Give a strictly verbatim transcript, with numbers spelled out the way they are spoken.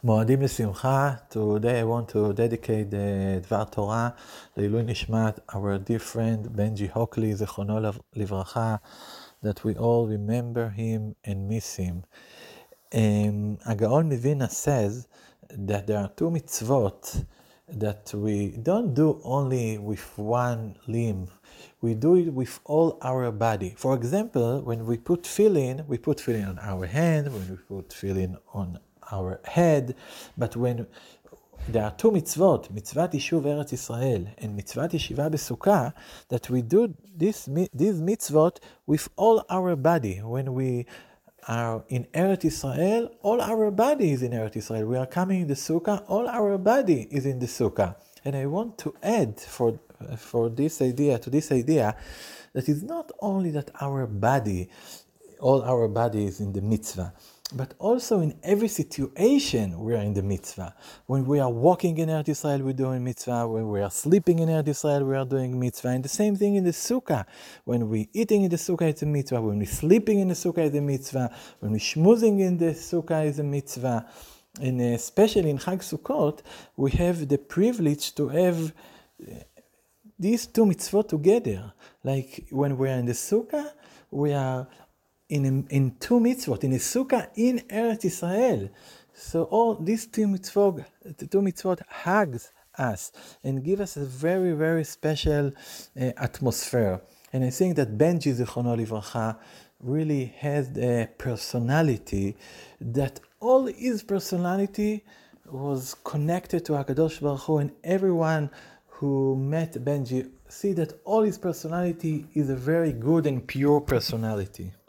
מועדים לשמחה. Today I want to dedicate the דבר תורה לעילוי נשמת our dear friend Benji Hockley, זיכרונו לברכה, that we all remember him and miss him. Um, הגאון מווילנה says that there are two mitzvot that we don't do only with one limb. We do it with all our body. For example, when we put tefillin, we put tefillin on our hand, when we put tefillin on our head, but when there are two mitzvot, mitzvat Yishuv Eretz Yisrael and mitzvat Yeshiva B'Sukkah, that we do this, these mitzvot with all our body. When we are in Eretz Yisrael, all our body is in Eretz Yisrael. We are coming in the Sukkah, all our body is in the Sukkah. And I want to add for for this idea, to this idea, that it's not only that our body, all our body is in the mitzvah, but also in every situation we are in the mitzvah. When we are walking in Eretz Yisrael, we're doing mitzvah. When we are sleeping in Eretz Yisrael, we are doing mitzvah. And the same thing in the sukkah. When we're eating in the sukkah, it's a mitzvah. When we're sleeping in the sukkah, it's a mitzvah. When we're schmoozing in the sukkah, it's a mitzvah. And especially in Chag Sukkot, we have the privilege to have these two mitzvot together. Like when we are in the sukkah, we are in in two mitzvot, in a sukkah in Eretz Yisrael. So all these two mitzvot, the two mitzvot hugs us and give us a very, very special uh, atmosphere. And I think that Benji Zichrono Livracha really has a personality that all his personality was connected to HaKadosh Baruch Hu, and everyone who met Benji see that all his personality is a very good and pure personality.